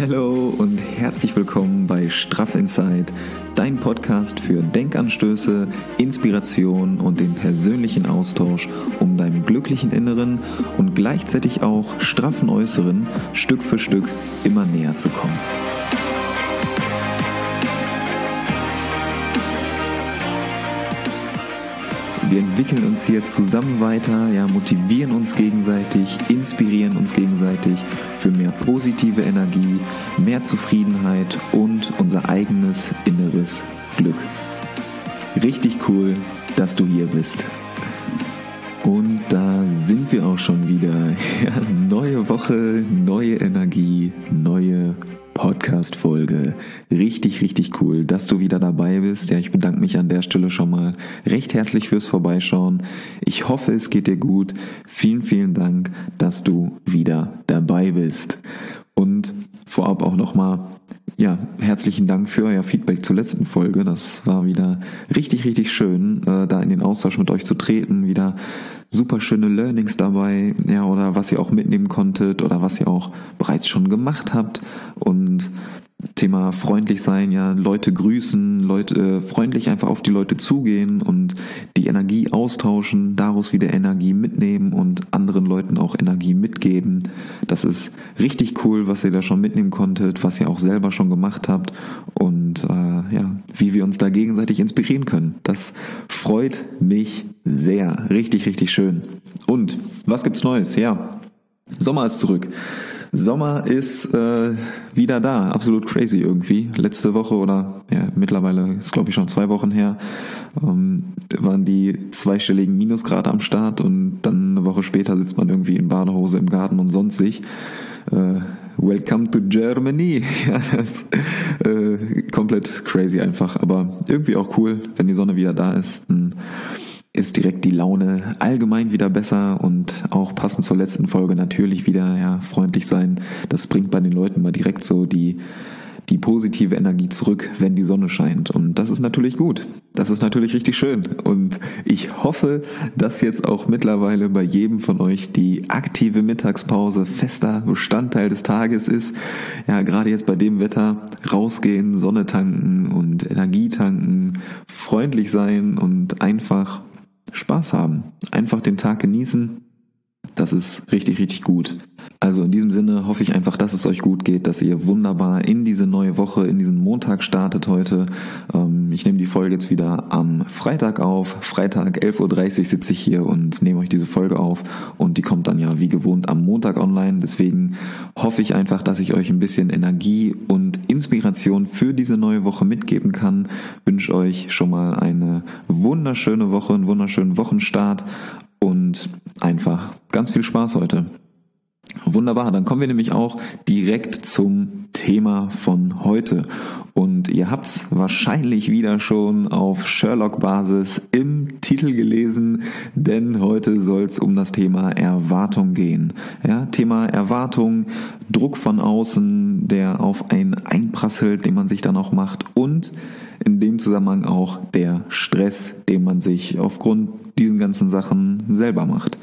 Hallo und herzlich willkommen bei Straff Inside, dein Podcast für Denkanstöße, Inspiration und den persönlichen Austausch, um deinem glücklichen Inneren und gleichzeitig auch straffen Äußeren Stück für Stück immer näher zu kommen. Wir entwickeln uns hier zusammen weiter, motivieren uns gegenseitig, inspirieren uns gegenseitig für mehr positive Energie, mehr Zufriedenheit und unser eigenes inneres Glück. Richtig cool, dass du hier bist. Und da sind wir auch schon wieder. Ja, neue Woche, neue Energie, neue Podcast-Folge. Richtig cool, dass du wieder dabei bist. Ja, ich bedanke mich an der Stelle schon mal recht herzlich fürs Vorbeischauen. Ich hoffe, es geht dir gut. Vielen Dank, dass du wieder dabei bist. Und vorab auch nochmal, herzlichen Dank für euer Feedback zur letzten Folge. Das war wieder richtig schön, da in den Austausch mit euch zu treten. Wieder super schöne Learnings dabei, oder was ihr auch mitnehmen konntet oder was ihr auch bereits schon gemacht habt. Und Thema freundlich sein, Leute grüßen, freundlich einfach auf die Leute zugehen und die Energie austauschen, daraus wieder Energie mitnehmen und anderen Leuten auch Energie mitgeben. Das ist richtig cool, was ihr da schon mitnehmen konntet, was ihr auch selber schon gemacht habt und wie wir uns da gegenseitig inspirieren können. Das freut mich sehr. Richtig schön. Und was gibt's Neues? Sommer ist zurück. Sommer ist wieder da, absolut crazy irgendwie. Letzte Woche oder mittlerweile ist glaube ich schon 2 Wochen her, waren die zweistelligen Minusgrade am Start und dann eine Woche später sitzt man irgendwie in Badehose im Garten und sonstig. Welcome to Germany. Das komplett crazy einfach, aber irgendwie auch cool, wenn die Sonne wieder da ist. Ist direkt die Laune allgemein wieder besser und auch passend zur letzten Folge natürlich wieder freundlich sein. Das bringt bei den Leuten mal direkt so die positive Energie zurück, wenn die Sonne scheint. Und das ist natürlich gut. Das ist natürlich richtig schön. Und ich hoffe, dass jetzt auch mittlerweile bei jedem von euch die aktive Mittagspause fester Bestandteil des Tages ist. Ja, gerade jetzt bei dem Wetter rausgehen, Sonne tanken und Energie tanken, freundlich sein und einfach Spaß haben. Einfach den Tag genießen. Das ist richtig gut. Also in diesem Sinne hoffe ich einfach, dass es euch gut geht, dass ihr wunderbar in diese neue Woche, in diesen Montag startet heute. Ich nehme die Folge jetzt wieder am Freitag auf. Freitag 11.30 Uhr sitze ich hier und nehme euch diese Folge auf und die kommt dann wie gewohnt am Montag online. Deswegen hoffe ich einfach, dass ich euch ein bisschen Energie und Inspiration für diese neue Woche mitgeben kann. Wünsche euch schon mal eine wunderschöne Woche, einen wunderschönen Wochenstart und einfach ganz viel Spaß heute. Wunderbar, dann kommen wir nämlich auch direkt zum Thema von heute. Und ihr habt's wahrscheinlich wieder schon auf Sherlock-Basis im Titel gelesen, denn heute soll's um das Thema Erwartung gehen. Thema Erwartung, Druck von außen, der auf einen einprasselt, den man sich dann auch macht und in dem Zusammenhang auch der Stress, den man sich aufgrund diesen ganzen Sachen selber macht.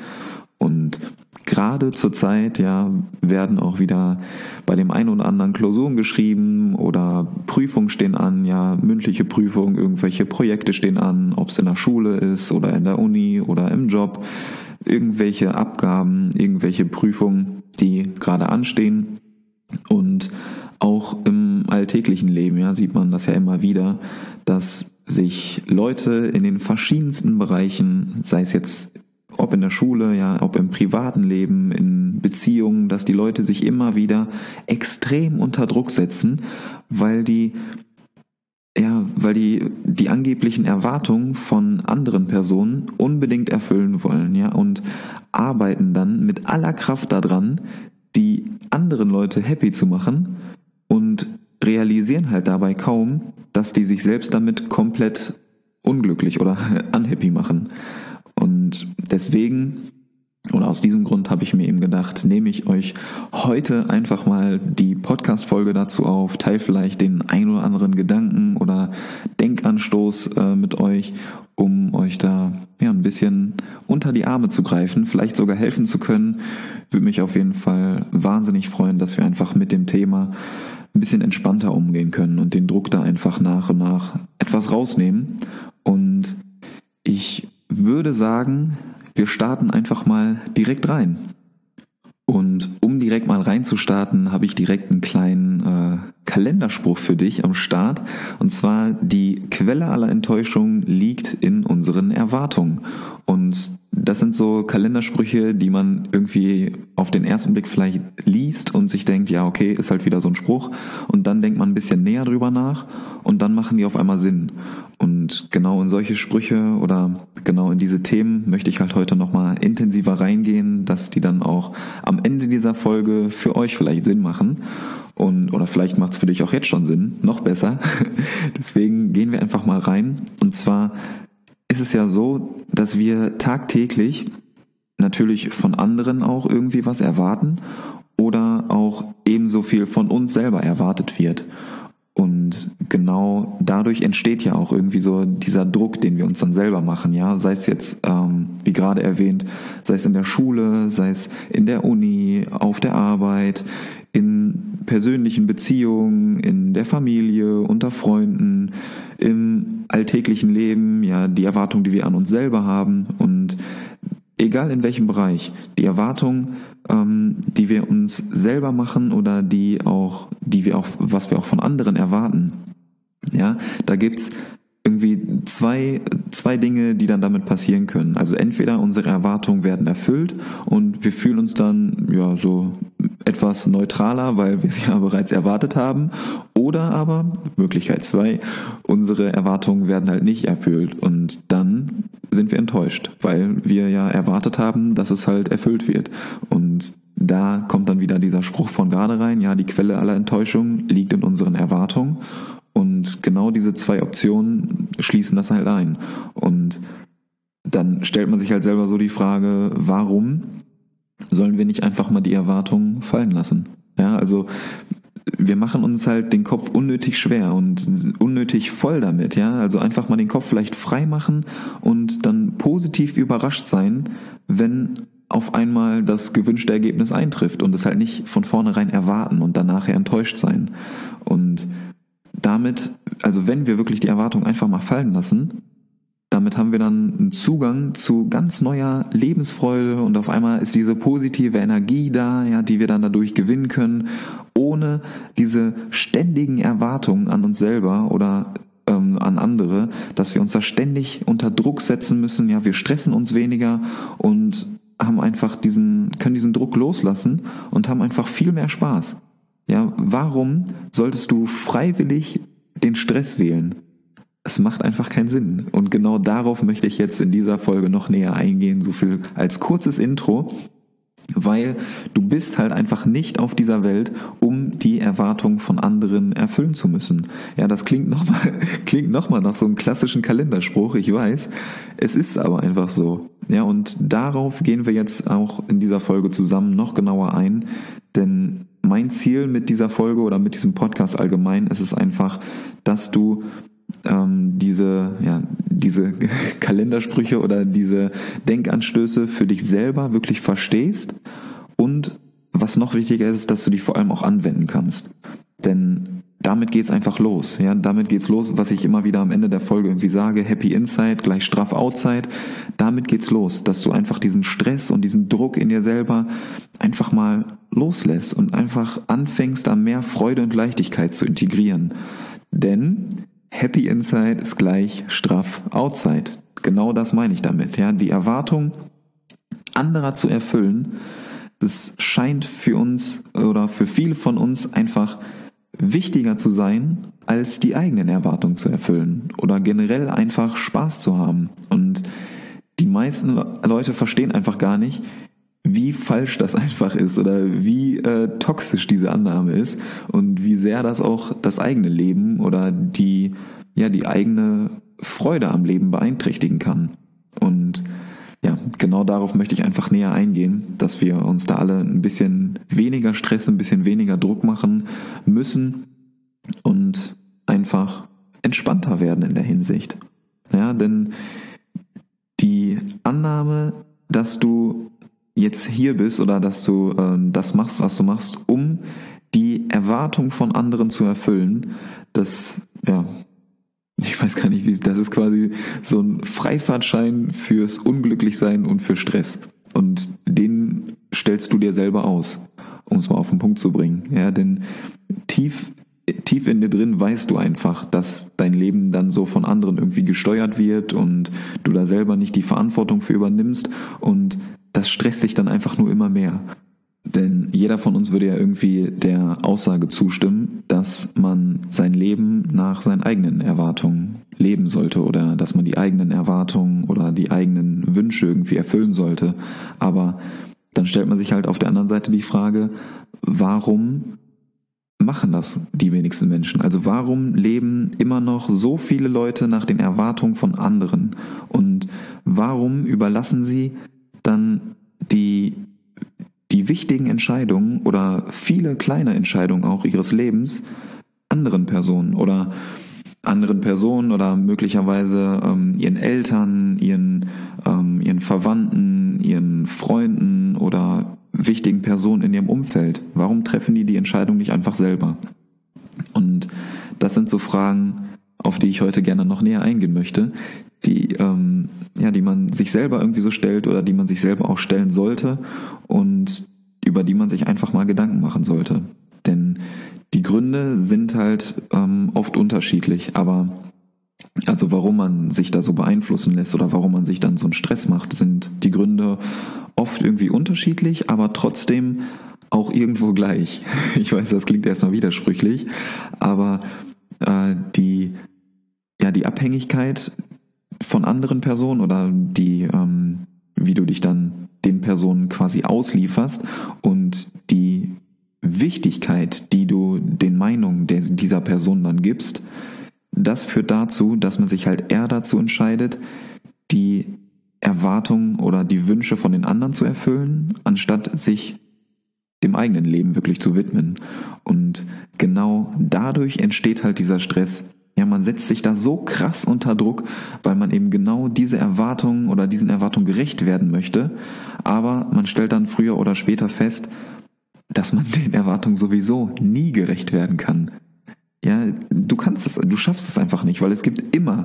Und gerade zur Zeit, werden auch wieder bei dem einen oder anderen Klausuren geschrieben oder Prüfungen stehen an, mündliche Prüfungen, irgendwelche Projekte stehen an, ob es in der Schule ist oder in der Uni oder im Job, irgendwelche Abgaben, irgendwelche Prüfungen, die gerade anstehen. Und auch im alltäglichen Leben, sieht man das immer wieder, dass sich Leute in den verschiedensten Bereichen, sei es jetzt ob in der Schule, ob im privaten Leben, in Beziehungen, dass die Leute sich immer wieder extrem unter Druck setzen, weil die angeblichen Erwartungen von anderen Personen unbedingt erfüllen wollen, und arbeiten dann mit aller Kraft daran, die anderen Leute happy zu machen und realisieren halt dabei kaum, dass die sich selbst damit komplett unglücklich oder unhappy machen. Und deswegen, oder aus diesem Grund habe ich mir eben gedacht, nehme ich euch heute einfach mal die Podcast-Folge dazu auf, teile vielleicht den ein oder anderen Gedanken oder Denkanstoß mit euch, um euch da ein bisschen unter die Arme zu greifen, vielleicht sogar helfen zu können. Würde mich auf jeden Fall wahnsinnig freuen, dass wir einfach mit dem Thema ein bisschen entspannter umgehen können und den Druck da einfach nach und nach etwas rausnehmen. Und ich würde sagen, wir starten einfach mal direkt rein. Und um direkt mal reinzustarten, habe ich direkt einen kleinen Kalenderspruch für dich am Start. Und zwar: Die Quelle aller Enttäuschung liegt in unseren Erwartungen. Und das sind so Kalendersprüche, die man irgendwie auf den ersten Blick vielleicht liest und sich denkt, ja, okay, ist halt wieder so ein Spruch. Und dann denkt man ein bisschen näher drüber nach und dann machen die auf einmal Sinn. Und genau in solche Sprüche oder genau in diese Themen möchte ich halt heute nochmal intensiver reingehen, dass die dann auch am Ende dieser Folge für euch vielleicht Sinn machen. Oder vielleicht macht es für dich auch jetzt schon Sinn, noch besser. Deswegen gehen wir einfach mal rein. Und zwar ist es ja so, dass wir tagtäglich natürlich von anderen auch irgendwie was erwarten oder auch ebenso viel von uns selber erwartet wird. Und genau dadurch entsteht ja auch irgendwie so dieser Druck, den wir uns dann selber machen, ja, sei es jetzt, wie gerade erwähnt, sei es in der Schule, sei es in der Uni, auf der Arbeit, in persönlichen Beziehungen, in der Familie, unter Freunden, im alltäglichen Leben, ja, die Erwartung, die wir an uns selber haben. Und egal in welchem Bereich, die Erwartung, die wir uns selber machen oder was wir auch von anderen erwarten, ja, da gibt's irgendwie zwei Dinge, die dann damit passieren können. Also entweder unsere Erwartungen werden erfüllt und wir fühlen uns dann ja so etwas neutraler, weil wir es ja bereits erwartet haben, oder aber Möglichkeit 2, unsere Erwartungen werden halt nicht erfüllt und dann sind wir enttäuscht, weil wir ja erwartet haben, dass es halt erfüllt wird. Und da kommt dann wieder dieser Spruch von gerade rein, ja, die Quelle aller Enttäuschung liegt in unseren Erwartungen. Und genau diese zwei Optionen schließen das halt ein. Und dann stellt man sich halt selber so die Frage, warum sollen wir nicht einfach mal die Erwartungen fallen lassen? Ja, also wir machen uns halt den Kopf unnötig schwer und unnötig voll damit, ja. Also einfach mal den Kopf vielleicht frei machen und dann positiv überrascht sein, wenn auf einmal das gewünschte Ergebnis eintrifft und es halt nicht von vornherein erwarten und dann nachher enttäuscht sein. Und damit, also wenn wir wirklich die Erwartung einfach mal fallen lassen, damit haben wir dann einen Zugang zu ganz neuer Lebensfreude und auf einmal ist diese positive Energie da, ja, die wir dann dadurch gewinnen können, ohne diese ständigen Erwartungen an uns selber oder an andere, dass wir uns da ständig unter Druck setzen müssen. Ja, wir stressen uns weniger und haben einfach können diesen Druck loslassen und haben einfach viel mehr Spaß. Ja, warum solltest du freiwillig den Stress wählen? Es macht einfach keinen Sinn. Und genau darauf möchte ich jetzt in dieser Folge noch näher eingehen, so viel als kurzes Intro, weil du bist halt einfach nicht auf dieser Welt, um die Erwartungen von anderen erfüllen zu müssen. Ja, das klingt nochmal nach so einem klassischen Kalenderspruch, ich weiß. Es ist aber einfach so. Ja, und darauf gehen wir jetzt auch in dieser Folge zusammen noch genauer ein, denn mein Ziel mit dieser Folge oder mit diesem Podcast allgemein ist es einfach, dass du diese Kalendersprüche oder diese Denkanstöße für dich selber wirklich verstehst und was noch wichtiger ist, dass du die vor allem auch anwenden kannst. Denn damit geht's einfach los. Ja, damit geht's los, was ich immer wieder am Ende der Folge irgendwie sage, Happy Inside gleich straff Outside. Damit geht's los, dass du einfach diesen Stress und diesen Druck in dir selber einfach mal loslässt und einfach anfängst, da mehr Freude und Leichtigkeit zu integrieren. Denn Happy Inside ist gleich straff Outside. Genau das meine ich damit. Ja, die Erwartung anderer zu erfüllen, das scheint für uns oder für viele von uns einfach wichtiger zu sein, als die eigenen Erwartungen zu erfüllen oder generell einfach Spaß zu haben. Und die meisten Leute verstehen einfach gar nicht, wie falsch das einfach ist oder wie toxisch diese Annahme ist und wie sehr das auch das eigene Leben oder die eigene Freude am Leben beeinträchtigen kann. Und ja, genau darauf möchte ich einfach näher eingehen, dass wir uns da alle ein bisschen weniger Stress, ein bisschen weniger Druck machen müssen und einfach entspannter werden in der Hinsicht. Ja, denn die Annahme, dass du jetzt hier bist oder dass du das machst, was du machst, um die Erwartung von anderen zu erfüllen, das, ja, ich weiß gar nicht, das ist quasi so ein Freifahrtschein fürs Unglücklichsein und für Stress. Und den stellst du dir selber aus, um es mal auf den Punkt zu bringen. Ja, denn tief in dir drin weißt du einfach, dass dein Leben dann so von anderen irgendwie gesteuert wird und du da selber nicht die Verantwortung für übernimmst, und das stresst dich dann einfach nur immer mehr. Denn jeder von uns würde ja irgendwie der Aussage zustimmen, dass man sein Leben nach seinen eigenen Erwartungen leben sollte oder dass man die eigenen Erwartungen oder die eigenen Wünsche irgendwie erfüllen sollte. Aber dann stellt man sich halt auf der anderen Seite die Frage, warum machen das die wenigsten Menschen? Also warum leben immer noch so viele Leute nach den Erwartungen von anderen? Und warum überlassen sie dann die wichtigen Entscheidungen oder viele kleine Entscheidungen auch ihres Lebens anderen Personen oder möglicherweise ihren Eltern, ihren Verwandten, ihren Freunden oder wichtigen Personen in ihrem Umfeld? Warum treffen die Entscheidung nicht einfach selber? Und das sind so Fragen, auf die ich heute gerne noch näher eingehen möchte, die man sich selber irgendwie so stellt oder die man sich selber auch stellen sollte und über die man sich einfach mal Gedanken machen sollte. Denn die Gründe sind halt oft unterschiedlich, aber also warum man sich da so beeinflussen lässt oder warum man sich dann so einen Stress macht, sind die Gründe oft irgendwie unterschiedlich, aber trotzdem auch irgendwo gleich. Ich weiß, das klingt erstmal widersprüchlich, aber die Abhängigkeit von anderen Personen oder wie du dich dann den Personen quasi auslieferst und die Wichtigkeit, die du den Meinungen dieser Person dann gibst, das führt dazu, dass man sich halt eher dazu entscheidet, die Erwartungen oder die Wünsche von den anderen zu erfüllen, anstatt sich dem eigenen Leben wirklich zu widmen. Und genau dadurch entsteht halt dieser Stress. Ja, man setzt sich da so krass unter Druck, weil man eben genau diese Erwartungen oder diesen Erwartungen gerecht werden möchte. Aber man stellt dann früher oder später fest, dass man den Erwartungen sowieso nie gerecht werden kann. Ja, du schaffst es einfach nicht, weil es gibt immer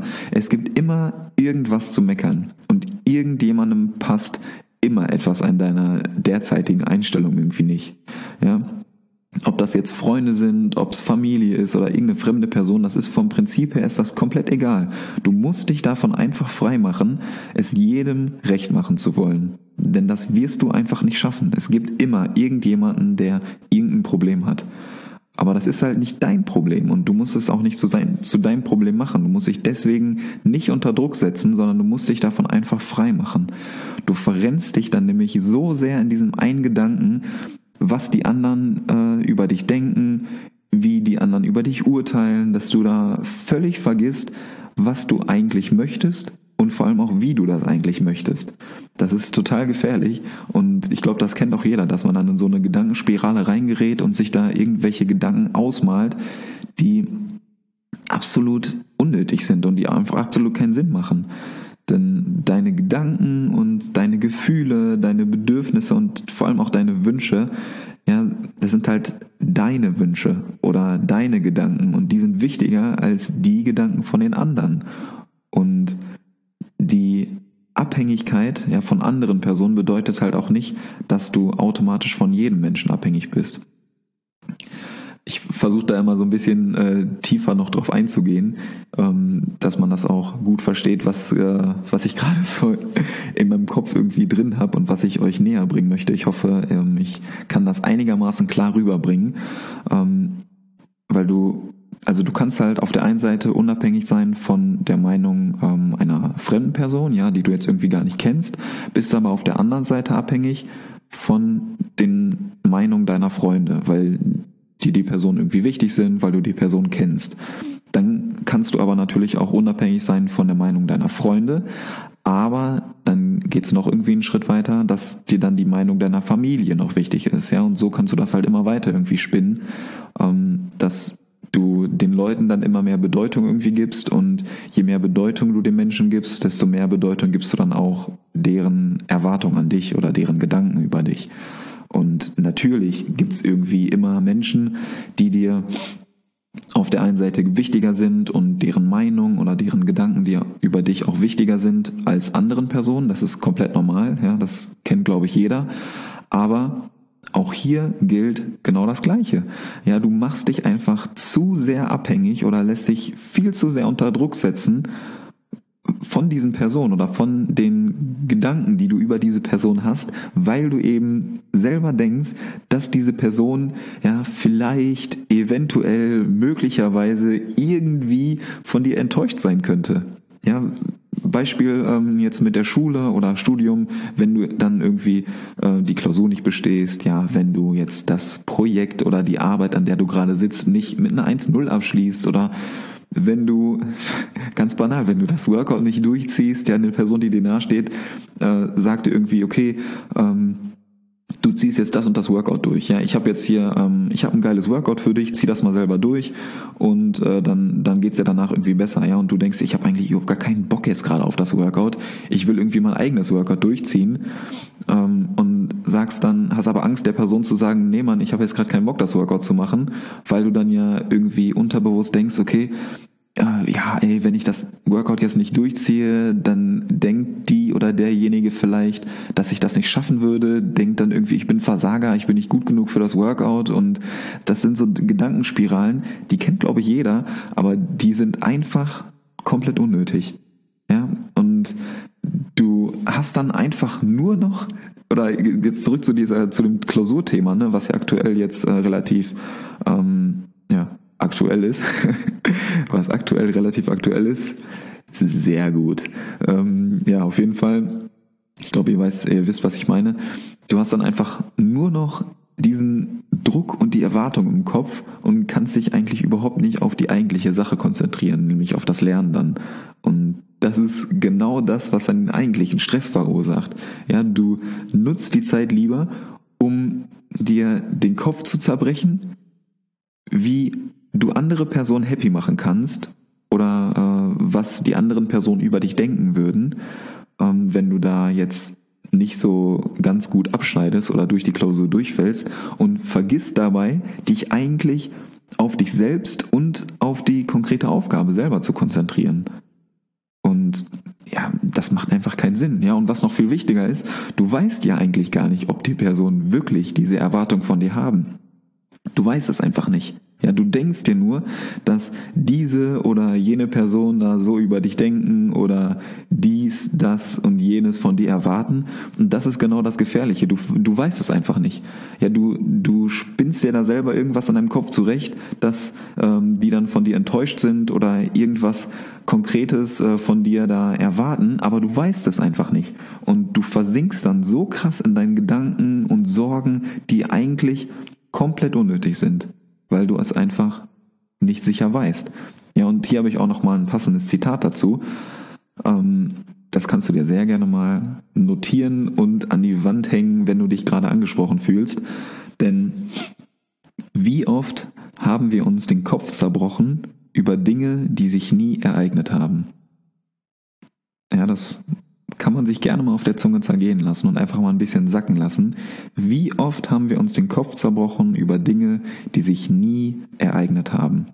irgendwas zu meckern und irgendjemandem passt immer etwas an deiner derzeitigen Einstellung irgendwie nicht. Ja, ob das jetzt Freunde sind, ob es Familie ist oder irgendeine fremde Person, das ist vom Prinzip her ist das komplett egal. Du musst dich davon einfach frei machen, es jedem recht machen zu wollen. Denn das wirst du einfach nicht schaffen. Es gibt immer irgendjemanden, der irgendein Problem hat. Aber das ist halt nicht dein Problem und du musst es auch nicht zu deinem Problem machen. Du musst dich deswegen nicht unter Druck setzen, sondern du musst dich davon einfach frei machen. Du verrennst dich dann nämlich so sehr in diesem einen Gedanken, was die anderen über dich denken, wie die anderen über dich urteilen, dass du da völlig vergisst, was du eigentlich möchtest und vor allem auch, wie du das eigentlich möchtest. Das ist total gefährlich und ich glaube, das kennt auch jeder, dass man dann in so eine Gedankenspirale reingerät und sich da irgendwelche Gedanken ausmalt, die absolut unnötig sind und die einfach absolut keinen Sinn machen. Denn deine Gedanken und deine Gefühle, deine Bedürfnisse und vor allem auch deine Wünsche, ja, das sind halt deine Wünsche oder deine Gedanken und die sind wichtiger als die Gedanken von den anderen. Und die Abhängigkeit von anderen Personen bedeutet halt auch nicht, dass du automatisch von jedem Menschen abhängig bist. Ich versuche da immer so ein bisschen tiefer noch drauf einzugehen, dass man das auch gut versteht, was ich gerade so in meinem Kopf irgendwie drin habe und was ich euch näher bringen möchte. Ich hoffe, ich kann das einigermaßen klar rüberbringen, weil du kannst halt auf der einen Seite unabhängig sein von der Meinung einer fremden Person, ja, die du jetzt irgendwie gar nicht kennst, bist aber auf der anderen Seite abhängig von den Meinungen deiner Freunde, weil die Person irgendwie wichtig sind, weil du die Person kennst. Dann kannst du aber natürlich auch unabhängig sein von der Meinung deiner Freunde, aber dann geht's noch irgendwie einen Schritt weiter, dass dir dann die Meinung deiner Familie noch wichtig ist, ja, und so kannst du das halt immer weiter irgendwie spinnen, dass du den Leuten dann immer mehr Bedeutung irgendwie gibst und je mehr Bedeutung du den Menschen gibst, desto mehr Bedeutung gibst du dann auch deren Erwartung an dich oder deren Gedanken über dich. Und natürlich gibt's irgendwie immer Menschen, die dir auf der einen Seite wichtiger sind und deren Meinung oder deren Gedanken dir über dich auch wichtiger sind als anderen Personen. Das ist komplett normal, ja, das kennt, glaube ich, jeder. Aber auch hier gilt genau das Gleiche. Ja, du machst dich einfach zu sehr abhängig oder lässt dich viel zu sehr unter Druck setzen von diesen Personen oder von den Gedanken, die du über diese Person hast, weil du eben selber denkst, dass diese Person ja vielleicht, eventuell, möglicherweise irgendwie von dir enttäuscht sein könnte. Ja, Beispiel jetzt mit der Schule oder Studium, wenn du dann irgendwie die Klausur nicht bestehst, ja, wenn du jetzt das Projekt oder die Arbeit, an der du gerade sitzt, nicht mit einer 1,0 abschließt oder wenn du, ganz banal, wenn du das Workout nicht durchziehst, ja, eine Person, die dir nahesteht, sagt dir irgendwie, okay, du ziehst jetzt das und das Workout durch. Ja, ich habe jetzt hier, ich habe ein geiles Workout für dich, zieh das mal selber durch und dann geht's dir danach irgendwie besser. Ja, und du denkst, ich habe eigentlich überhaupt gar keinen Bock jetzt gerade auf das Workout. Ich will irgendwie mein eigenes Workout durchziehen und sagst dann, hast aber Angst, der Person zu sagen, nee Mann, ich habe jetzt gerade keinen Bock, das Workout zu machen, weil du dann ja irgendwie unterbewusst denkst, okay, ja, ey, wenn ich das Workout jetzt nicht durchziehe, dann denkt die oder derjenige vielleicht, dass ich das nicht schaffen würde, denkt dann irgendwie, ich bin Versager, ich bin nicht gut genug für das Workout und das sind so Gedankenspiralen, die kennt, glaube ich, jeder, aber die sind einfach komplett unnötig. Ja, und du hast dann einfach nur noch, oder jetzt zurück zu dem Klausurthema, ne, was ja aktuell jetzt relativ, aktuell ist, was aktuell relativ aktuell ist sehr gut. Auf jeden Fall, ich glaube, ihr wisst, was ich meine. Du hast dann einfach nur noch diesen Druck und die Erwartung im Kopf und kannst dich eigentlich überhaupt nicht auf die eigentliche Sache konzentrieren, nämlich auf das Lernen dann. Und das ist genau das, was einen eigentlichen Stress verursacht. Ja, du nutzt die Zeit lieber, um dir den Kopf zu zerbrechen, wie du andere Personen happy machen kannst oder was die anderen Personen über dich denken würden, wenn du da jetzt nicht so ganz gut abschneidest oder durch die Klausur durchfällst und vergisst dabei, dich eigentlich auf dich selbst und auf die konkrete Aufgabe selber zu konzentrieren. Und ja, das macht einfach keinen Sinn. Ja, und was noch viel wichtiger ist, du weißt ja eigentlich gar nicht, ob die Personen wirklich diese Erwartung von dir haben. Du weißt es einfach nicht. Ja, du denkst dir nur, dass diese oder jene Person da so über dich denken oder dies, das und jenes von dir erwarten. Und das ist genau das Gefährliche. Du weißt es einfach nicht. Ja, du spinnst dir da selber irgendwas an deinem Kopf zurecht, dass die dann von dir enttäuscht sind oder irgendwas Konkretes von dir da erwarten, aber du weißt es einfach nicht. Und du versinkst dann so krass in deinen Gedanken und Sorgen, die eigentlich komplett unnötig sind, weil du es einfach nicht sicher weißt. Ja, und hier habe ich auch noch mal ein passendes Zitat dazu. Das kannst du dir sehr gerne mal notieren und an die Wand hängen, wenn du dich gerade angesprochen fühlst. Denn wie oft haben wir uns den Kopf zerbrochen über Dinge, die sich nie ereignet haben? Ja, das kann man sich gerne mal auf der Zunge zergehen lassen und einfach mal ein bisschen sacken lassen. Wie oft haben wir uns den Kopf zerbrochen über Dinge, die sich nie ereignet haben?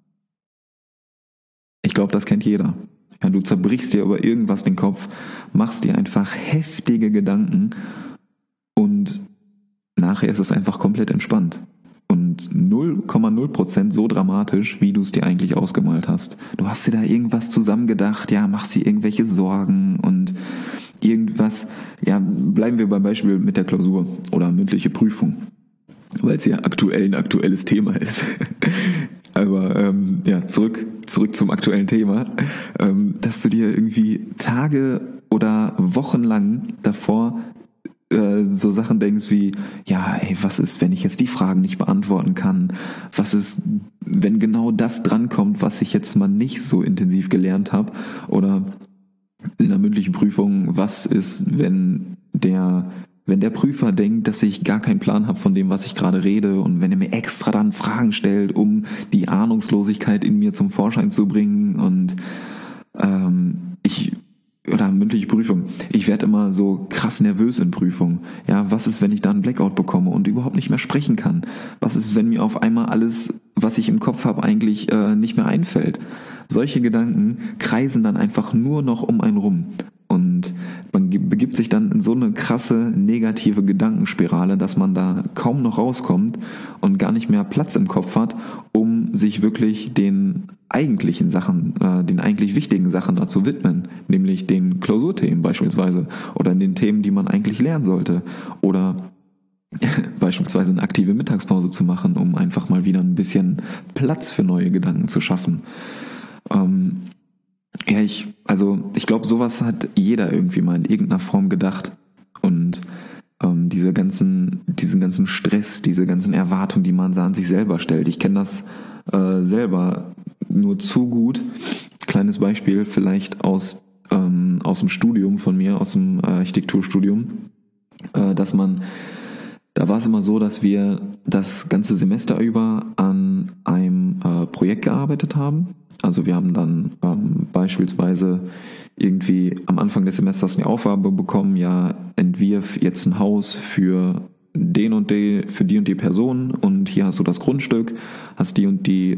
Ich glaube, das kennt jeder. Ja, du zerbrichst dir über irgendwas den Kopf, machst dir einfach heftige Gedanken und nachher ist es einfach komplett entspannt. Und 0,0% so dramatisch, wie du es dir eigentlich ausgemalt hast. Du hast dir da irgendwas zusammengedacht, ja, machst dir irgendwelche Sorgen und irgendwas, ja, bleiben wir beim Beispiel mit der Klausur oder mündliche Prüfung, weil es ja aktuell ein aktuelles Thema ist. Aber zurück zum aktuellen Thema, dass du dir irgendwie Tage oder Wochen lang davor so Sachen denkst wie, ja, ey, was ist, wenn ich jetzt die Fragen nicht beantworten kann? Was ist, wenn genau das drankommt, was ich jetzt mal nicht so intensiv gelernt habe? Oder in der mündlichen Prüfung, was ist, wenn der Prüfer denkt, dass ich gar keinen Plan habe von dem, was ich gerade rede und wenn er mir extra dann Fragen stellt, um die Ahnungslosigkeit in mir zum Vorschein zu bringen und oder mündliche Prüfung. Ich werde immer so krass nervös in Prüfungen. Ja, was ist, wenn ich da einen Blackout bekomme und überhaupt nicht mehr sprechen kann? Was ist, wenn mir auf einmal alles, was ich im Kopf habe, eigentlich nicht mehr einfällt? Solche Gedanken kreisen dann einfach nur noch um einen rum. Und man begibt sich dann in so eine krasse negative Gedankenspirale, dass man da kaum noch rauskommt und gar nicht mehr Platz im Kopf hat, um sich wirklich den eigentlichen Sachen, den eigentlich wichtigen Sachen dazu widmen, nämlich den Klausurthemen beispielsweise oder den Themen, die man eigentlich lernen sollte oder beispielsweise eine aktive Mittagspause zu machen, um einfach mal wieder ein bisschen Platz für neue Gedanken zu schaffen. Ich glaube, sowas hat jeder irgendwie mal in irgendeiner Form gedacht. Und diesen ganzen Stress, diese ganzen Erwartungen, die man da an sich selber stellt. Ich kenne das selber nur zu gut. Kleines Beispiel vielleicht aus dem Studium von mir, aus dem Architekturstudium, da war es immer so, dass wir das ganze Semester über an einem Projekt gearbeitet haben. Also wir haben dann beispielsweise irgendwie am Anfang des Semesters eine Aufgabe bekommen, ja, entwirf jetzt ein Haus für die und die Person und hier hast du das Grundstück, hast die und die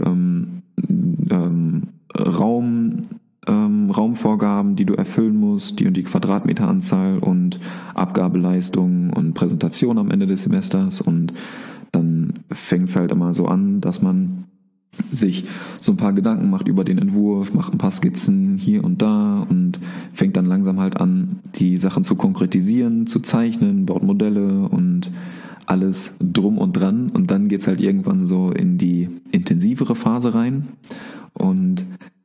Raumvorgaben, die du erfüllen musst, die und die Quadratmeteranzahl und Abgabeleistung und Präsentation am Ende des Semesters und dann fängt es halt immer so an, dass man sich so ein paar Gedanken macht über den Entwurf, macht ein paar Skizzen hier und da und fängt dann langsam halt an, die Sachen zu konkretisieren, zu zeichnen, baut Modelle und alles drum und dran und dann geht's halt irgendwann so in die intensivere Phase rein und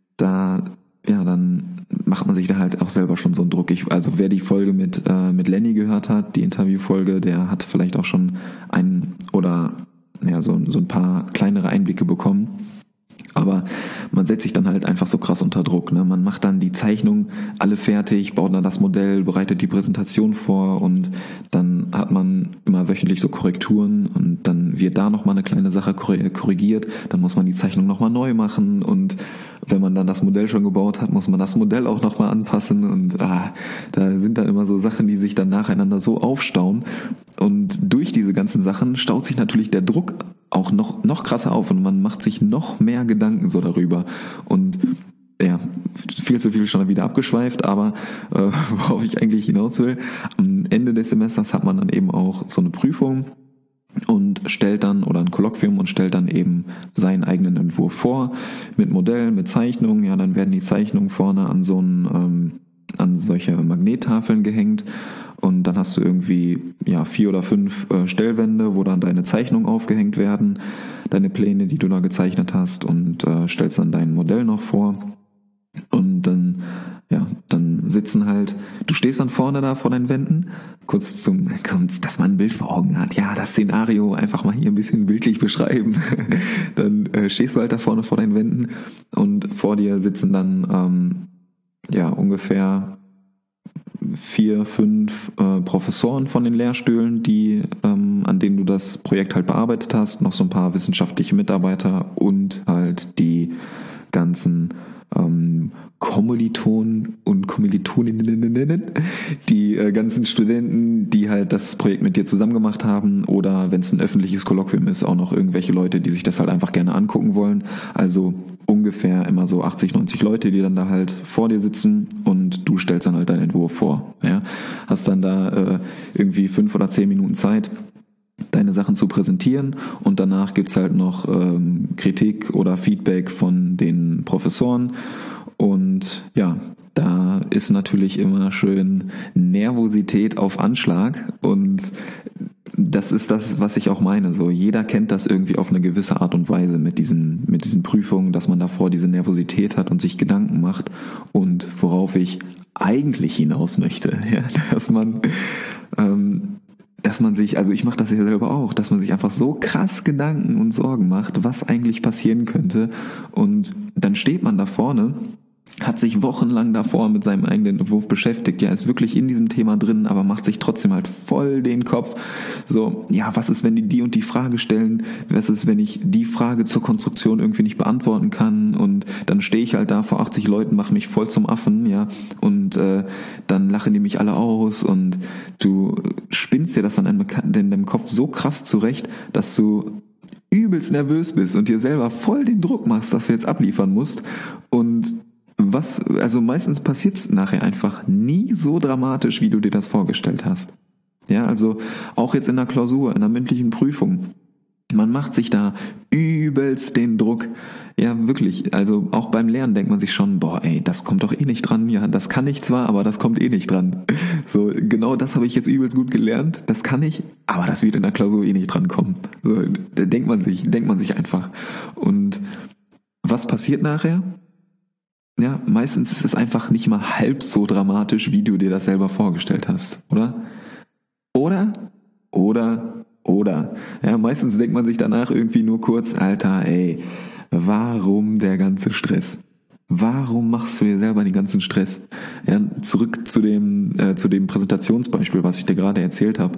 dann macht man sich da halt auch selber schon so einen Druck. Also wer die Folge mit Lenny gehört hat, die Interviewfolge, der hat vielleicht auch schon so ein paar kleinere Einblicke bekommen. Aber man setzt sich dann halt einfach so krass unter Druck. Ne? Man macht dann die Zeichnung alle fertig, baut dann das Modell, bereitet die Präsentation vor und dann hat man immer wöchentlich so Korrekturen und dann wird da nochmal eine kleine Sache korrigiert, dann muss man die Zeichnung nochmal neu machen und wenn man dann das Modell schon gebaut hat, muss man das Modell auch nochmal anpassen und da sind dann immer so Sachen, die sich dann nacheinander so aufstauen und durch diese ganzen Sachen staut sich natürlich der Druck auch noch krasser auf und man macht sich noch mehr Gedanken so darüber und ja, viel zu viel schon wieder abgeschweift, aber worauf ich eigentlich hinaus will, am Ende des Semesters hat man dann eben auch so eine Prüfung und stellt dann, oder ein Kolloquium und stellt dann eben seinen eigenen Entwurf vor, mit Modell, mit Zeichnungen, ja, dann werden die Zeichnungen vorne an an solche Magnettafeln gehängt und dann hast du irgendwie 4 oder 5 Stellwände, wo dann deine Zeichnungen aufgehängt werden, deine Pläne, die du da gezeichnet hast und stellst dann dein Modell noch vor und dann sitzen halt, du stehst dann vorne da vor deinen Wänden, dass man ein Bild vor Augen hat, ja, das Szenario einfach mal hier ein bisschen bildlich beschreiben, dann stehst du halt da vorne vor deinen Wänden und vor dir sitzen dann ungefähr 4, 5 Professoren von den Lehrstühlen, an denen du das Projekt halt bearbeitet hast, noch so ein paar wissenschaftliche Mitarbeiter und halt die ganzen Kommilitonen und Kommilitoninnen, die ganzen Studenten, die halt das Projekt mit dir zusammen gemacht haben oder wenn es ein öffentliches Kolloquium ist, auch noch irgendwelche Leute, die sich das halt einfach gerne angucken wollen. Also ungefähr immer so 80, 90 Leute, die dann da halt vor dir sitzen und du stellst dann halt deinen Entwurf vor. Ja? Hast dann da irgendwie 5 oder 10 Minuten Zeit, deine Sachen zu präsentieren und danach gibt's halt noch Kritik oder Feedback von den Professoren und ja, da ist natürlich immer schön Nervosität auf Anschlag und das ist das, was ich auch meine. So, jeder kennt das irgendwie auf eine gewisse Art und Weise mit diesen Prüfungen, dass man davor diese Nervosität hat und sich Gedanken macht und worauf ich eigentlich hinaus möchte, ja, dass man sich, also ich mache das ja selber auch, dass man sich einfach so krass Gedanken und Sorgen macht, was eigentlich passieren könnte und dann steht man da vorne, hat sich wochenlang davor mit seinem eigenen Entwurf beschäftigt, ja, ist wirklich in diesem Thema drin, aber macht sich trotzdem halt voll den Kopf, so, ja, was ist, wenn die und die Frage stellen, was ist, wenn ich die Frage zur Konstruktion irgendwie nicht beantworten kann und dann stehe ich halt da vor 80 Leuten, mache mich voll zum Affen, ja, und und dann lachen die mich alle aus und du spinnst dir das dann in deinem Kopf so krass zurecht, dass du übelst nervös bist und dir selber voll den Druck machst, dass du jetzt abliefern musst. Und also meistens passiert's nachher einfach nie so dramatisch, wie du dir das vorgestellt hast. Ja, also auch jetzt in der Klausur, in der mündlichen Prüfung. Man macht sich da übelst den Druck. Ja, wirklich. Also auch beim Lernen denkt man sich schon, boah, ey, das kommt doch eh nicht dran. Ja, das kann ich zwar, aber das kommt eh nicht dran. So, genau das habe ich jetzt übelst gut gelernt. Das kann ich, aber das wird in der Klausur eh nicht dran kommen. So, da denkt man sich einfach. Und was passiert nachher? Ja, meistens ist es einfach nicht mal halb so dramatisch, wie du dir das selber vorgestellt hast, oder? Oder. Ja, meistens denkt man sich danach irgendwie nur kurz, Alter, ey, warum der ganze Stress? Warum machst du dir selber den ganzen Stress? Ja, zurück zu dem Präsentationsbeispiel, was ich dir gerade erzählt habe.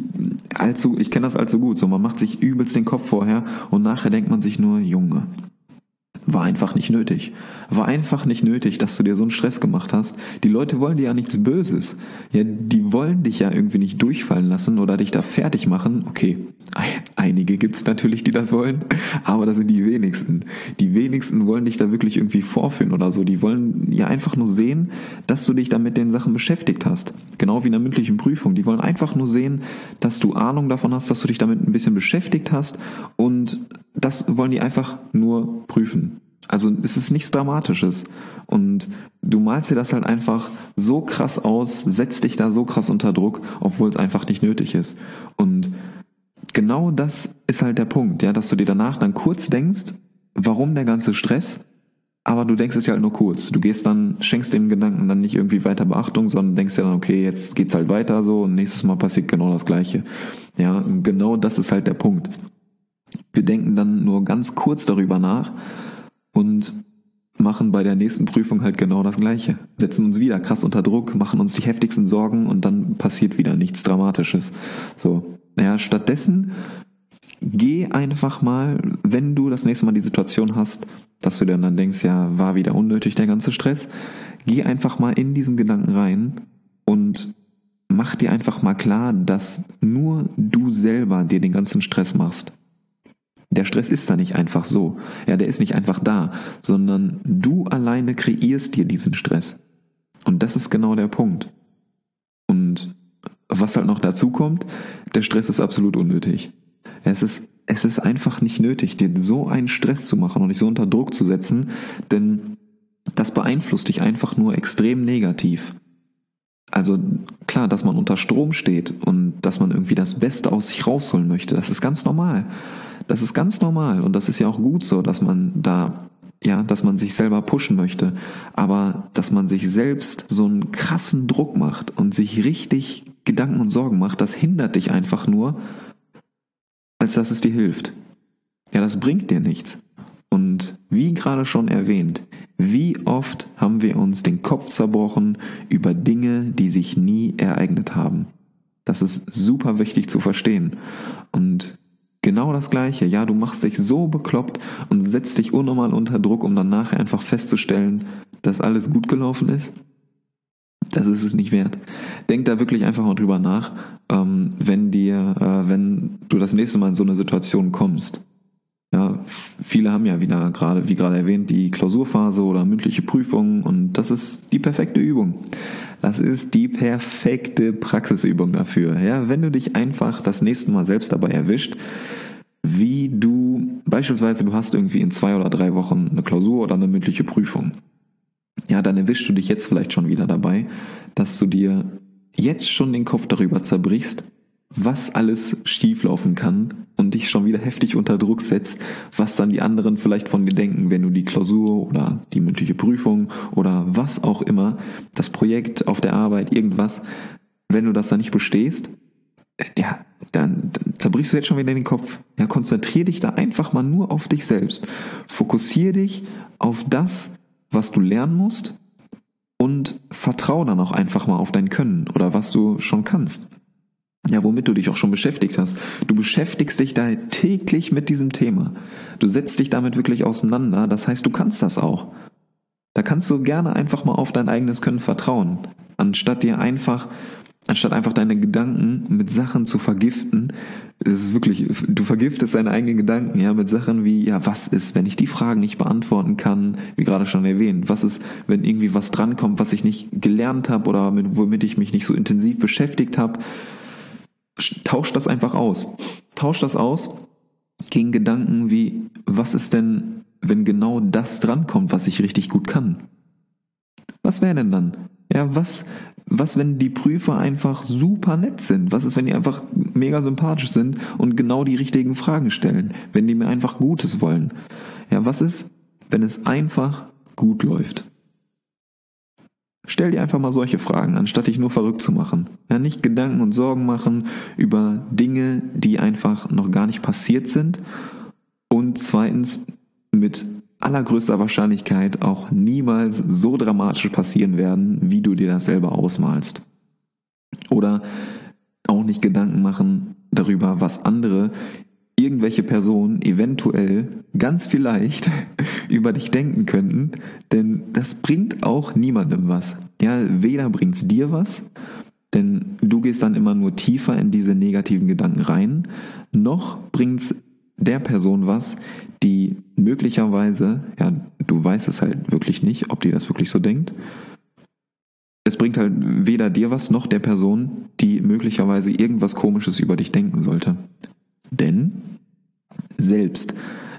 Ich kenne das allzu gut. So, man macht sich übelst den Kopf vorher und nachher denkt man sich nur, Junge, war einfach nicht nötig. War einfach nicht nötig, dass du dir so einen Stress gemacht hast. Die Leute wollen dir ja nichts Böses. Ja, die wollen dich ja irgendwie nicht durchfallen lassen oder dich da fertig machen. Okay, einige gibt's natürlich, die das wollen, aber das sind die wenigsten. Die wenigsten wollen dich da wirklich irgendwie vorführen oder so. Die wollen ja einfach nur sehen, dass du dich da mit den Sachen beschäftigt hast. Genau wie in der mündlichen Prüfung. Die wollen einfach nur sehen, dass du Ahnung davon hast, dass du dich damit ein bisschen beschäftigt hast, und das wollen die einfach nur prüfen. Also es ist nichts Dramatisches. Und du malst dir das halt einfach so krass aus, setzt dich da so krass unter Druck, obwohl es einfach nicht nötig ist. Und genau das ist halt der Punkt, ja, dass du dir danach dann kurz denkst, warum der ganze Stress, aber du denkst es ja halt nur kurz. Du schenkst den Gedanken dann nicht irgendwie weiter Beachtung, sondern denkst dir dann, okay, jetzt geht's halt weiter so und nächstes Mal passiert genau das Gleiche. Ja, genau das ist halt der Punkt. Wir denken dann nur ganz kurz darüber nach und machen bei der nächsten Prüfung halt genau das Gleiche. Setzen uns wieder krass unter Druck, machen uns die heftigsten Sorgen und dann passiert wieder nichts Dramatisches. So, ja, stattdessen geh einfach mal, wenn du das nächste Mal die Situation hast, dass du dir dann denkst, ja, war wieder unnötig der ganze Stress, geh einfach mal in diesen Gedanken rein und mach dir einfach mal klar, dass nur du selber dir den ganzen Stress machst. Der Stress ist da nicht einfach so. Ja, der ist nicht einfach da, sondern du alleine kreierst dir diesen Stress. Und das ist genau der Punkt. Und was halt noch dazu kommt, der Stress ist absolut unnötig. Es ist einfach nicht nötig, dir so einen Stress zu machen und dich so unter Druck zu setzen, denn das beeinflusst dich einfach nur extrem negativ. Also klar, dass man unter Strom steht und dass man irgendwie das Beste aus sich rausholen möchte, das ist ganz normal. Das ist ganz normal und das ist ja auch gut so, dass man sich selber pushen möchte. Aber dass man sich selbst so einen krassen Druck macht und sich richtig Gedanken und Sorgen macht, das hindert dich einfach nur, als dass es dir hilft. Ja, das bringt dir nichts. Und wie gerade schon erwähnt, wie oft haben wir uns den Kopf zerbrochen über Dinge, die sich nie ereignet haben. Das ist super wichtig zu verstehen. Und genau das Gleiche, ja, du machst dich so bekloppt und setzt dich unnormal unter Druck, um dann nachher einfach festzustellen, dass alles gut gelaufen ist. Das ist es nicht wert. Denk da wirklich einfach mal drüber nach, wenn du das nächste Mal in so eine Situation kommst. Ja, viele haben ja wieder wie gerade erwähnt, die Klausurphase oder mündliche Prüfungen, und das ist die perfekte Übung. Das ist die perfekte Praxisübung dafür. Ja, wenn du dich einfach das nächste Mal selbst dabei erwischt, wie du hast irgendwie in 2 oder 3 Wochen eine Klausur oder eine mündliche Prüfung. Ja, dann erwischst du dich jetzt vielleicht schon wieder dabei, dass du dir jetzt schon den Kopf darüber zerbrichst, was alles schieflaufen kann und dich schon wieder heftig unter Druck setzt, was dann die anderen vielleicht von dir denken, wenn du die Klausur oder die mündliche Prüfung oder was auch immer, das Projekt auf der Arbeit, irgendwas, wenn du das dann nicht bestehst, ja, dann zerbrichst du jetzt schon wieder den Kopf. Ja, konzentrier dich da einfach mal nur auf dich selbst. Fokussier dich auf das, was du lernen musst, und vertrau dann auch einfach mal auf dein Können oder was du schon kannst. Ja, womit du dich auch schon beschäftigt hast. Du beschäftigst dich da täglich mit diesem Thema. Du setzt dich damit wirklich auseinander. Das heißt, du kannst das auch. Da kannst du gerne einfach mal auf dein eigenes Können vertrauen, anstatt einfach deine Gedanken mit Sachen zu vergiften. Es ist wirklich, du vergiftest deine eigenen Gedanken, ja, mit Sachen wie, ja, was ist, wenn ich die Fragen nicht beantworten kann, wie gerade schon erwähnt, was ist, wenn irgendwie was drankommt, was ich nicht gelernt habe oder womit ich mich nicht so intensiv beschäftigt habe. Tausch das einfach aus. Tausch das aus gegen Gedanken wie, was ist denn, wenn genau das drankommt, was ich richtig gut kann? Was wäre denn dann? Ja, was, wenn die Prüfer einfach super nett sind? Was ist, wenn die einfach mega sympathisch sind und genau die richtigen Fragen stellen? Wenn die mir einfach Gutes wollen? Ja, was ist, wenn es einfach gut läuft? Stell dir einfach mal solche Fragen, anstatt dich nur verrückt zu machen. Ja, nicht Gedanken und Sorgen machen über Dinge, die einfach noch gar nicht passiert sind und zweitens mit allergrößter Wahrscheinlichkeit auch niemals so dramatisch passieren werden, wie du dir das selber ausmalst. Oder auch nicht Gedanken machen darüber, was irgendwelche Personen eventuell ganz vielleicht über dich denken könnten, denn das bringt auch niemandem was. Ja, weder bringt's dir was, denn du gehst dann immer nur tiefer in diese negativen Gedanken rein, noch bringt's der Person was, die möglicherweise, ja, du weißt es halt wirklich nicht, ob die das wirklich so denkt. Es bringt halt weder dir was, noch der Person, die möglicherweise irgendwas Komisches über dich denken sollte. Denn selbst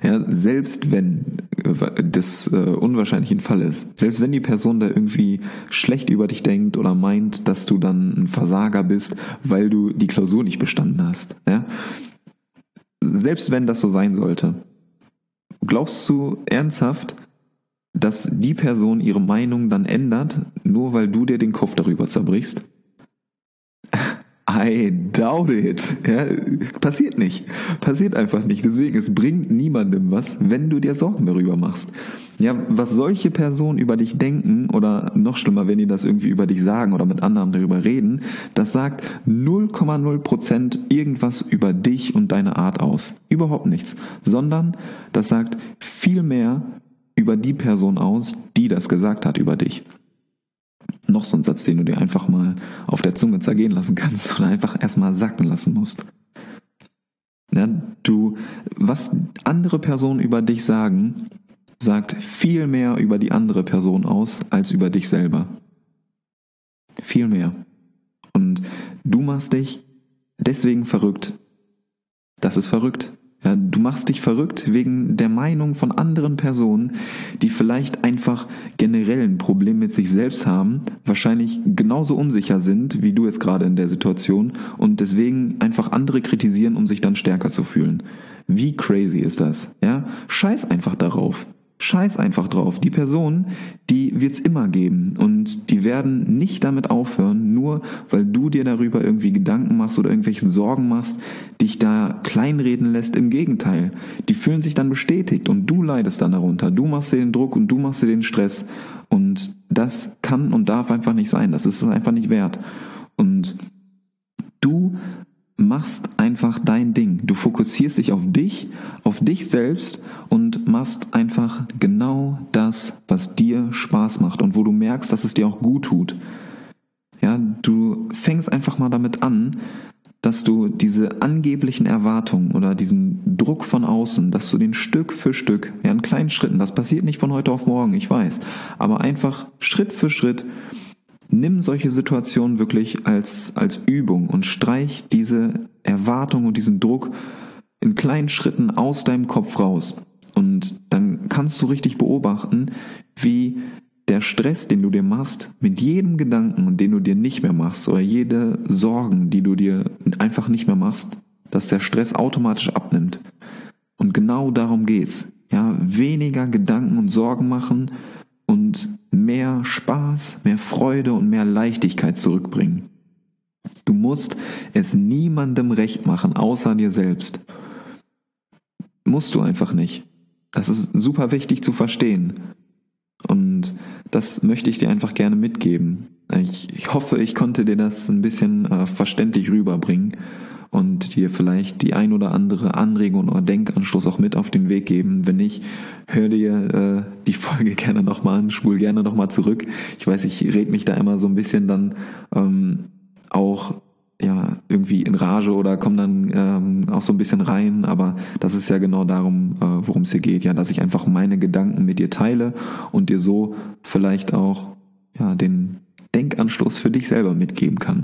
wenn das unwahrscheinlich ein Fall ist, selbst wenn die Person da irgendwie schlecht über dich denkt oder meint, dass du dann ein Versager bist, weil du die Klausur nicht bestanden hast, ja, selbst wenn das so sein sollte, glaubst du ernsthaft, dass die Person ihre Meinung dann ändert, nur weil du dir den Kopf darüber zerbrichst? I doubt it. Ja, passiert nicht. Passiert einfach nicht. Deswegen, es bringt niemandem was, wenn du dir Sorgen darüber machst. Ja, was solche Personen über dich denken oder noch schlimmer, wenn die das irgendwie über dich sagen oder mit anderen darüber reden, das sagt 0,0% irgendwas über dich und deine Art aus. Überhaupt nichts. Sondern das sagt viel mehr über die Person aus, die das gesagt hat über dich. Noch so ein Satz, den du dir einfach mal auf der Zunge zergehen lassen kannst oder einfach erstmal sacken lassen musst. Ja, was andere Personen über dich sagen, sagt viel mehr über die andere Person aus, als über dich selber. Viel mehr. Und du machst dich deswegen verrückt. Das ist verrückt. Ja, du machst dich verrückt wegen der Meinung von anderen Personen, die vielleicht einfach generell ein Problem mit sich selbst haben, wahrscheinlich genauso unsicher sind, wie du jetzt gerade in der Situation und deswegen einfach andere kritisieren, um sich dann stärker zu fühlen. Wie crazy ist das? Ja? Scheiß einfach darauf. Scheiß einfach drauf. Die Person, die wird's immer geben und die werden nicht damit aufhören, nur weil du dir darüber irgendwie Gedanken machst oder irgendwelche Sorgen machst, dich da kleinreden lässt. Im Gegenteil, die fühlen sich dann bestätigt und du leidest dann darunter. Du machst dir den Druck und du machst dir den Stress und das kann und darf einfach nicht sein. Das ist es einfach nicht wert. Und du machst einfach dein Ding. Du fokussierst dich auf dich selbst und machst einfach genau das, was dir Spaß macht und wo du merkst, dass es dir auch gut tut. Ja, du fängst einfach mal damit an, dass du diese angeblichen Erwartungen oder diesen Druck von außen, dass du den Stück für Stück, ja, in kleinen Schritten, das passiert nicht von heute auf morgen, ich weiß, aber einfach Schritt für Schritt. Nimm solche Situationen wirklich als Übung und streich diese Erwartung und diesen Druck in kleinen Schritten aus deinem Kopf raus. Und dann kannst du richtig beobachten, wie der Stress, den du dir machst, mit jedem Gedanken, den du dir nicht mehr machst, oder jede Sorgen, die du dir einfach nicht mehr machst, dass der Stress automatisch abnimmt. Und genau darum geht's. Ja, weniger Gedanken und Sorgen machen und mehr Spaß, mehr Freude und mehr Leichtigkeit zurückbringen. Du musst es niemandem recht machen, außer dir selbst. Musst du einfach nicht. Das ist super wichtig zu verstehen. Und das möchte ich dir einfach gerne mitgeben. Ich hoffe, ich konnte dir das ein bisschen verständlich rüberbringen. und dir vielleicht die ein oder andere Anregung oder Denkanstoß auch mit auf den Weg geben. Wenn nicht, hör dir die Folge gerne nochmal an, spul gerne nochmal zurück. Ich weiß, ich red mich da immer so ein bisschen dann auch irgendwie in Rage oder komme dann auch so ein bisschen rein, aber das ist ja genau darum, worum es hier geht, ja, dass ich einfach meine Gedanken mit dir teile und dir so vielleicht auch den Denkanstoß für dich selber mitgeben kann.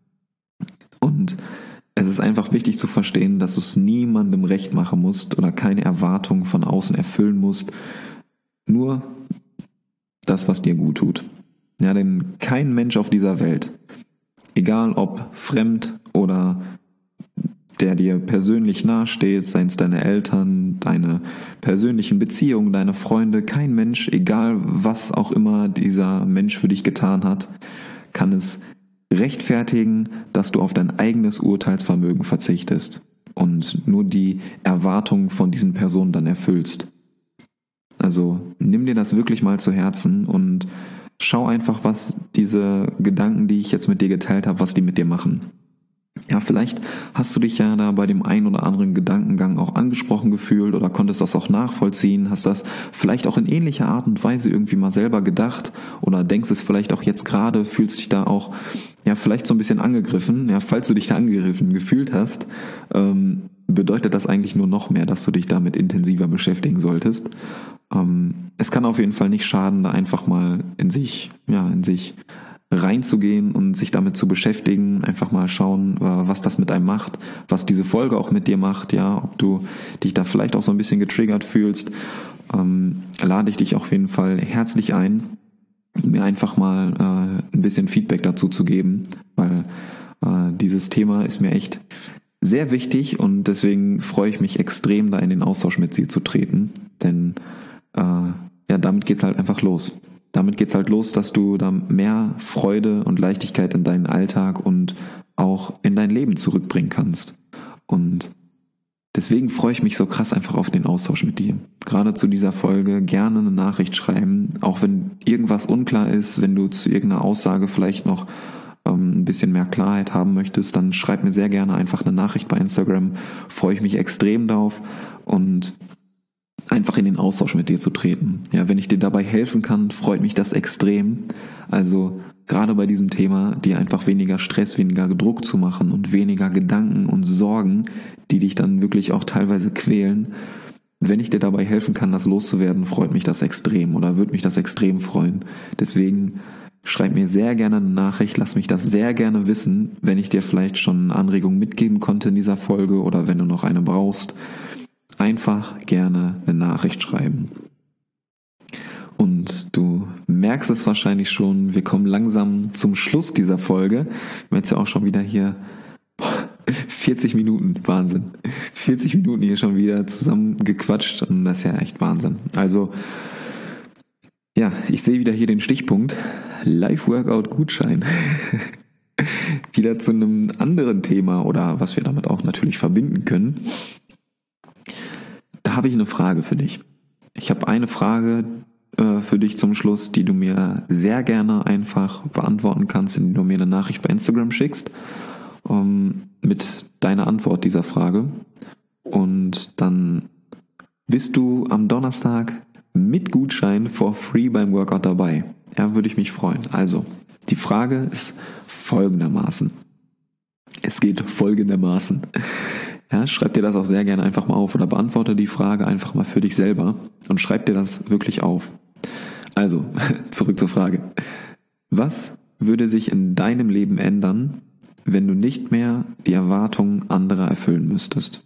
Und es ist einfach wichtig zu verstehen, dass du es niemandem recht machen musst oder keine Erwartungen von außen erfüllen musst, nur das, was dir gut tut. Ja, denn kein Mensch auf dieser Welt, egal ob fremd oder der dir persönlich nahesteht, seien es deine Eltern, deine persönlichen Beziehungen, deine Freunde, kein Mensch, egal was auch immer dieser Mensch für dich getan hat, kann es rechtfertigen, dass du auf dein eigenes Urteilsvermögen verzichtest und nur die Erwartungen von diesen Personen dann erfüllst. Also nimm dir das wirklich mal zu Herzen und schau einfach, was diese Gedanken, die ich jetzt mit dir geteilt habe, was die mit dir machen. Ja, vielleicht hast du dich ja da bei dem einen oder anderen Gedankengang auch angesprochen gefühlt oder konntest das auch nachvollziehen, hast das vielleicht auch in ähnlicher Art und Weise irgendwie mal selber gedacht oder denkst es vielleicht auch jetzt gerade, fühlst dich da auch vielleicht so ein bisschen angegriffen. Ja, falls du dich da angegriffen gefühlt hast, bedeutet das eigentlich nur noch mehr, dass du dich damit intensiver beschäftigen solltest. Es kann auf jeden Fall nicht schaden, da einfach mal in sich reinzugehen und sich damit zu beschäftigen, einfach mal schauen, was das mit einem macht, was diese Folge auch mit dir macht, ja, ob du dich da vielleicht auch so ein bisschen getriggert fühlst, lade ich dich auf jeden Fall herzlich ein, mir einfach mal ein bisschen Feedback dazu zu geben, weil dieses Thema ist mir echt sehr wichtig und deswegen freue ich mich extrem, da in den Austausch mit dir zu treten, denn damit geht's halt einfach los. Damit geht's halt los, dass du da mehr Freude und Leichtigkeit in deinen Alltag und auch in dein Leben zurückbringen kannst. Und deswegen freue ich mich so krass einfach auf den Austausch mit dir. Gerade zu dieser Folge gerne eine Nachricht schreiben, auch wenn irgendwas unklar ist, wenn du zu irgendeiner Aussage vielleicht noch ein bisschen mehr Klarheit haben möchtest, dann schreib mir sehr gerne einfach eine Nachricht bei Instagram. Freue ich mich extrem drauf und einfach in den Austausch mit dir zu treten. Ja, wenn ich dir dabei helfen kann, freut mich das extrem. Also gerade bei diesem Thema, dir einfach weniger Stress, weniger Druck zu machen und weniger Gedanken und Sorgen, die dich dann wirklich auch teilweise quälen. Wenn ich dir dabei helfen kann, das loszuwerden, freut mich das extrem oder würde mich das extrem freuen. Deswegen schreib mir sehr gerne eine Nachricht, lass mich das sehr gerne wissen, wenn ich dir vielleicht schon Anregungen mitgeben konnte in dieser Folge oder wenn du noch eine brauchst. Einfach gerne eine Nachricht schreiben. Und du merkst es wahrscheinlich schon, wir kommen langsam zum Schluss dieser Folge. Wir haben jetzt ja auch schon wieder hier 40 Minuten, Wahnsinn. 40 Minuten hier schon wieder zusammen gequatscht und das ist ja echt Wahnsinn. Also, ja, ich sehe wieder hier den Stichpunkt. Live-Workout-Gutschein. Wieder zu einem anderen Thema oder was wir damit auch natürlich verbinden können. Da habe ich eine Frage für dich. Ich habe eine Frage für dich zum Schluss, die du mir sehr gerne einfach beantworten kannst, indem du mir eine Nachricht bei Instagram schickst mit deiner Antwort dieser Frage. Und dann bist du am Donnerstag mit Gutschein for free beim Workout dabei. Ja, würde ich mich freuen. Also, die Frage ist folgendermaßen. Es geht folgendermaßen. Ja, schreib dir das auch sehr gerne einfach mal auf oder beantworte die Frage einfach mal für dich selber und schreib dir das wirklich auf. Also, zurück zur Frage. Was würde sich in deinem Leben ändern, wenn du nicht mehr die Erwartungen anderer erfüllen müsstest?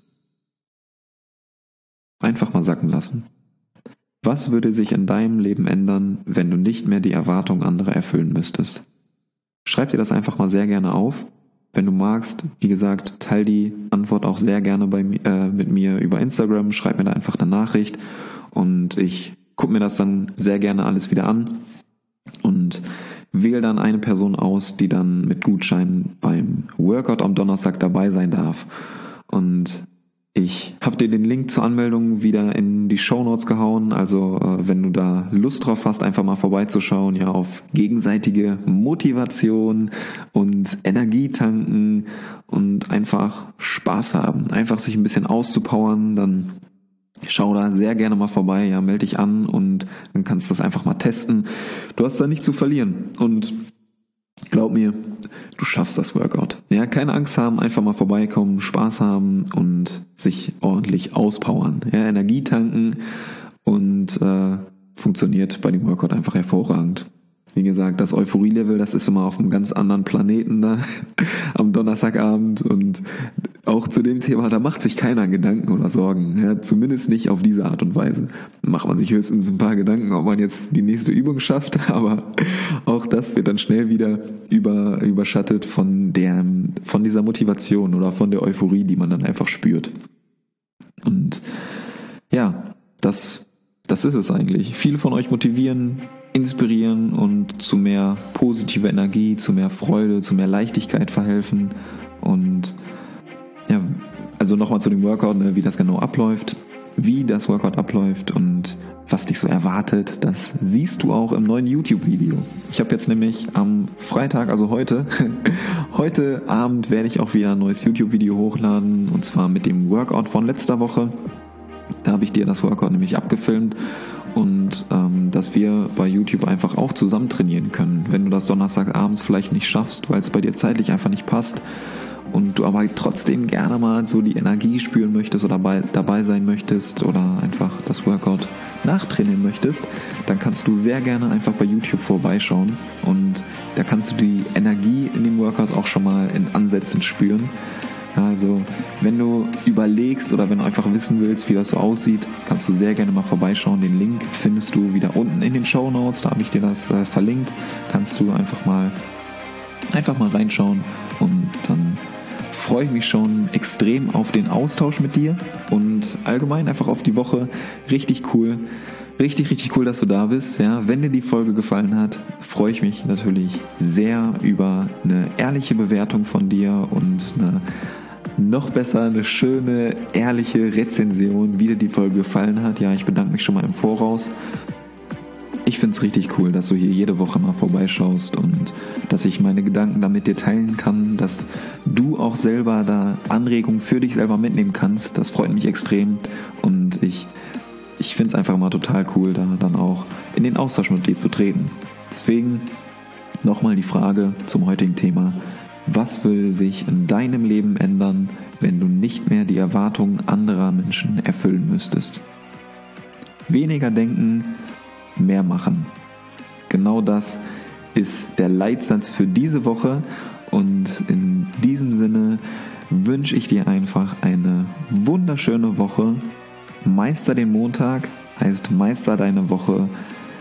Einfach mal sacken lassen. Was würde sich in deinem Leben ändern, wenn du nicht mehr die Erwartungen anderer erfüllen müsstest? Schreib dir das einfach mal sehr gerne auf. Wenn du magst, wie gesagt, teil die Antwort auch sehr gerne mit mir über Instagram, schreib mir da einfach eine Nachricht und ich gucke mir das dann sehr gerne alles wieder an und wähle dann eine Person aus, die dann mit Gutschein beim Workout am Donnerstag dabei sein darf. Und Ich habe dir den Link zur Anmeldung wieder in die Shownotes gehauen, also wenn du da Lust drauf hast, einfach mal vorbeizuschauen, ja, auf gegenseitige Motivation und Energie tanken und einfach Spaß haben, einfach sich ein bisschen auszupowern, dann schau da sehr gerne mal vorbei, ja, melde dich an und dann kannst du das einfach mal testen. Du hast da nichts zu verlieren und glaub mir, du schaffst das Workout. Ja, keine Angst haben, einfach mal vorbeikommen, Spaß haben und sich ordentlich auspowern. Ja, Energie tanken und funktioniert bei dem Workout einfach hervorragend. Wie gesagt, das Euphorie-Level, das ist immer auf einem ganz anderen Planeten da am Donnerstagabend und auch zu dem Thema, da macht sich keiner Gedanken oder Sorgen. Ja, zumindest nicht auf diese Art und Weise. Macht man sich höchstens ein paar Gedanken, ob man jetzt die nächste Übung schafft, aber auch das wird dann schnell wieder überschattet von dieser Motivation oder von der Euphorie, die man dann einfach spürt. Und ja, das ist es eigentlich. Viele von euch motivieren, inspirieren und zu mehr positiver Energie, zu mehr Freude, zu mehr Leichtigkeit verhelfen. Und ja, also nochmal zu dem Workout, ne, wie das genau abläuft, wie das Workout abläuft und was dich so erwartet, das siehst du auch im neuen YouTube-Video. Ich habe jetzt nämlich am Freitag, also heute Abend werde ich auch wieder ein neues YouTube-Video hochladen, und zwar mit dem Workout von letzter Woche. Da habe ich dir das Workout nämlich abgefilmt und dass wir bei YouTube einfach auch zusammen trainieren können. Wenn du das Donnerstagabends vielleicht nicht schaffst, weil es bei dir zeitlich einfach nicht passt und du aber trotzdem gerne mal so die Energie spüren möchtest oder dabei sein möchtest oder einfach das Workout nachtrainieren möchtest, dann kannst du sehr gerne einfach bei YouTube vorbeischauen und da kannst du die Energie in dem Workout auch schon mal in Ansätzen spüren. Also, wenn du überlegst oder wenn du einfach wissen willst, wie das so aussieht, kannst du sehr gerne mal vorbeischauen. Den Link findest du wieder unten in den Shownotes, da habe ich dir das verlinkt. Kannst du einfach mal reinschauen und dann freue ich mich schon extrem auf den Austausch mit dir und allgemein einfach auf die Woche. Richtig cool. Richtig cool, dass du da bist. Ja, wenn dir die Folge gefallen hat, freue ich mich natürlich sehr über eine ehrliche Bewertung von dir und noch besser eine schöne, ehrliche Rezension, wie dir die Folge gefallen hat. Ja, ich bedanke mich schon mal im Voraus. Ich finde es richtig cool, dass du hier jede Woche mal vorbeischaust und dass ich meine Gedanken da mit dir teilen kann, dass du auch selber da Anregungen für dich selber mitnehmen kannst. Das freut mich extrem und ich finde es einfach mal total cool, da dann auch in den Austausch mit dir zu treten. Deswegen nochmal die Frage zum heutigen Thema. Was würde sich in deinem Leben ändern, wenn du nicht mehr die Erwartungen anderer Menschen erfüllen müsstest? Weniger denken, mehr machen. Genau das ist der Leitsatz für diese Woche und in diesem Sinne wünsche ich dir einfach eine wunderschöne Woche. Meister den Montag heißt Meister deine Woche.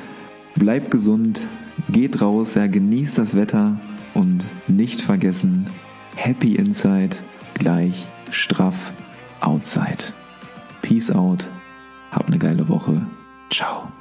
Bleib gesund, geht raus, ja, genießt das Wetter und nicht vergessen, Happy Inside gleich straff Outside. Peace out, hab eine geile Woche. Ciao.